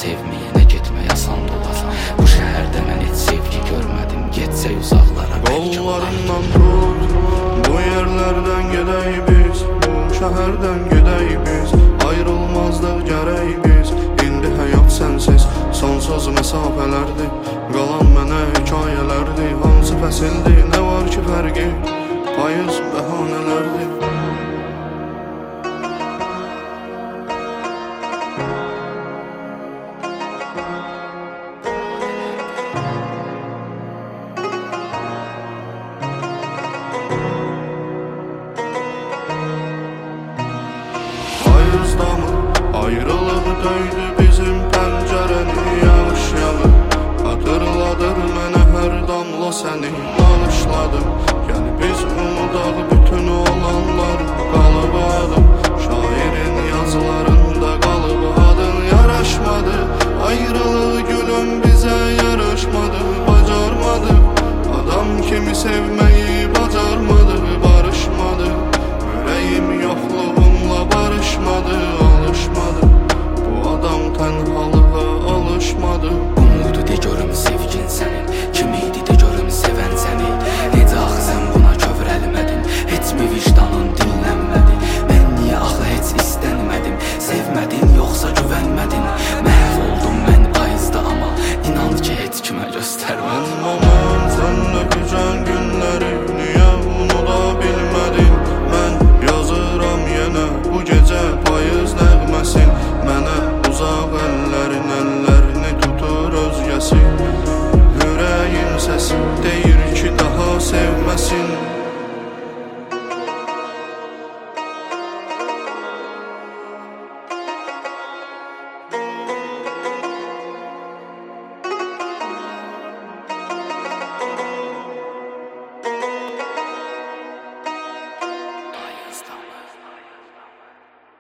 sevməyənə getmək asan olar. Bu şəhərdə mən heç sevgi görmədim, getsək uzaqlara bəlkə olar. Qollarından tut, bu yerlərdən gedək biz, bu şəhərdən gedək biz, ayrılmazdıq gərək biz. İndi həyat sənsiz sonsuz məsafələrdir, qalan mənə hekayələrdir. Hansı fəsildir, nə var ki fərqi, payız bəhanələrdir. Ayrılıb döydü bizim pəncərəni yağış yağır, xatırladır mənə hər damla səni bağışladım. Yəni biz umudaq